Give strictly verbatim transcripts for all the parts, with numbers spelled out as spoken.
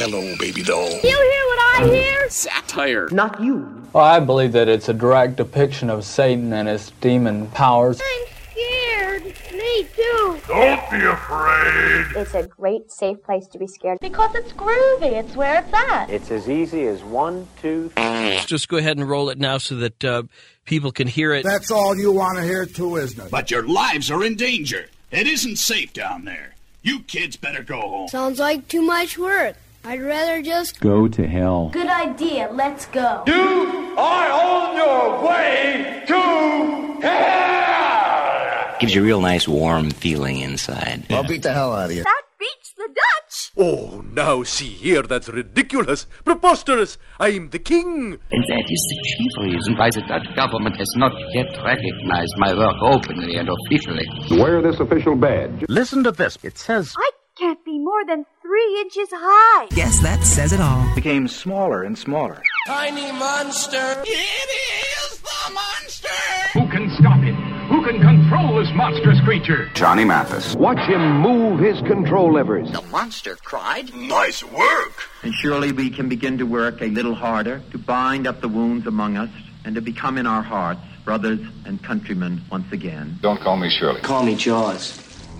Hello, baby doll. You hear what I hear? Satire. Not you. Well, I believe that it's a direct depiction of Satan and his demon powers. I'm scared. Me too. Don't be afraid. It's a great, safe place to be scared. Because it's groovy. It's where it's at. It's as easy as one, two, three. Just go ahead and roll it now so that uh, people can hear it. That's all you want to hear too, isn't it? But your lives are in danger. It isn't safe down there. You kids better go home. Sounds like too much work. I'd rather just go to hell. Good idea. Let's go. You are on your way to hell! Gives you a real nice warm feeling inside. I'll beat the hell out of you. That beats the Dutch. Oh, now see here, that's ridiculous, preposterous. I'm the king. And that is the chief reason why the Dutch government has not yet recognized my work openly and officially. Wear this official badge. Listen to this. It says, I can't be more than three inches high. Yes, that says it all. Became smaller and smaller. Tiny monster. It is the monster. Who can stop it? Who can control this monstrous creature? Johnny Mathis. Watch him move his control levers. The monster cried. Nice work. And surely we can begin to work a little harder to bind up the wounds among us and to become in our hearts brothers and countrymen once again. Don't call me Shirley. Call me Jaws.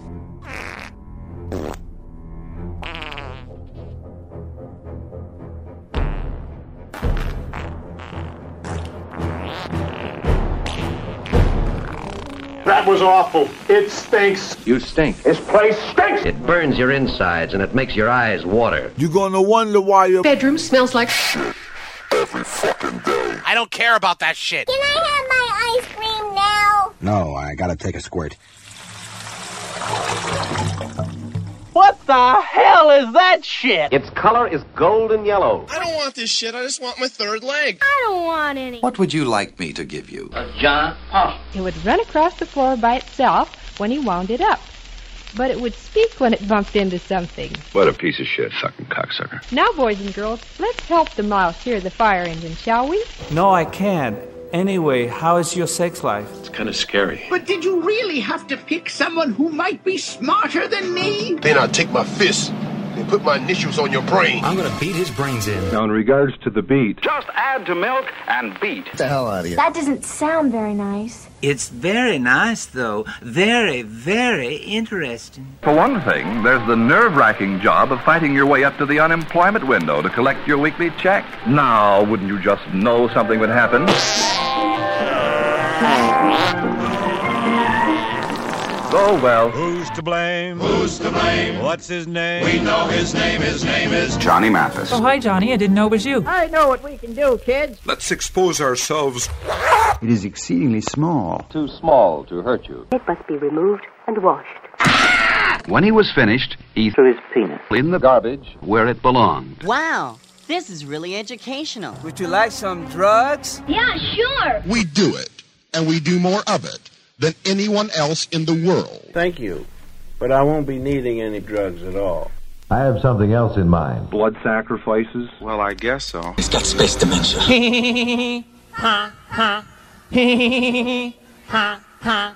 That was awful. It stinks. You stink. This place stinks. It burns your insides and it makes your eyes water. You're gonna wonder why your bedroom smells like shit every fucking day. I don't care about that shit. Can I have my ice cream now? No, I gotta take a squirt. What the hell is that shit? Its color is golden yellow. I don't want this shit. I just want my third leg. I don't want any. What would you like me to give you? A giant pump. It would run across the floor by itself when he wound it up. But it would speak when it bumped into something. What a piece of shit, sucking cocksucker. Now, boys and girls, let's help the mouse hear the fire engine, shall we? No, I can't. Anyway, how is your sex life? It's kind of scary. But did you really have to pick someone who might be smarter than me? Then I'll take my fist and put my initials on your brain. I'm gonna beat his brains in. Now, in regards to the beat, Just add to milk and beat. Get the hell out of here. That doesn't sound very nice. It's very nice, though. Very, very interesting. for one thing, there's the nerve-wracking job of fighting your way up to the unemployment window to collect your weekly check. Now, wouldn't you just know something would happen? Oh, well. Who's to blame? Who's to blame? What's his name? We know his name. His name is Johnny Mathis. Oh, hi, Johnny. I didn't know it was you. I know what we can do, kids. Let's expose ourselves. It is exceedingly small. Too small to hurt you. It must be removed and washed. When he was finished, he To his penis. in the garbage where it belonged. Wow, this is really educational. Would you like some drugs? Yeah, sure. We do it, and we do more of it than anyone else in the world. Thank you, but I won't be needing any drugs at all. I have something else in mind. Blood sacrifices? Well, I guess so. It's got space dementia. Ha, ha. Ha, ha.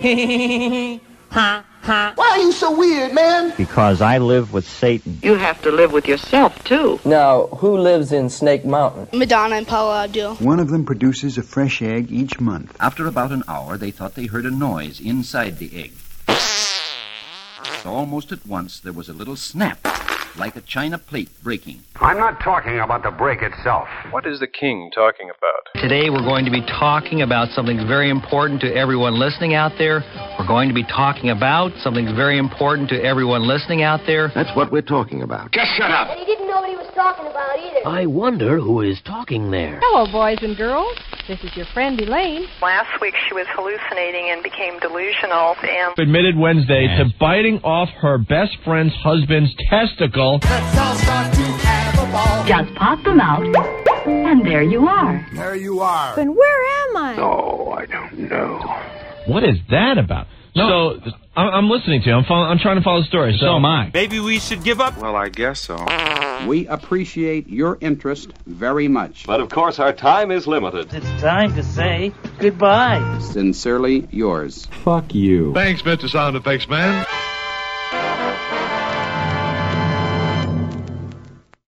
Ha, ha. Why are you so weird, man? Because I live with Satan. You have to live with yourself, too. Now, who lives in Snake Mountain? Madonna and Paula Abdul. One of them produces a fresh egg each month. After about an hour, they thought they heard a noise inside the egg. Almost at once, there was a little snap, like a china plate breaking. I'm not talking about the break itself. What is the king talking about? Today we're going to be talking about something very important to everyone listening out there. We're going to be talking about something very important to everyone listening out there. That's what we're talking about. Just shut up. And he didn't know what he was talking about either. I wonder who is talking there. Hello, boys and girls. This is your friend Elaine. Last week she was hallucinating and became delusional and admitted Wednesday to biting off her best friend's husband's testicle. Let's all start to have a ball. Just pop them out, and there you are. There you are. Then where am I? Oh, I don't know. What is that about? No. So, I'm, I'm listening to you. I'm, follow, I'm trying to follow the story. So, so am I. Maybe we should give up? Well, I guess so. We appreciate your interest very much. But of course, our time is limited. It's time to say goodbye. Sincerely yours. Fuck you. Thanks, Mister Sound Effects Man.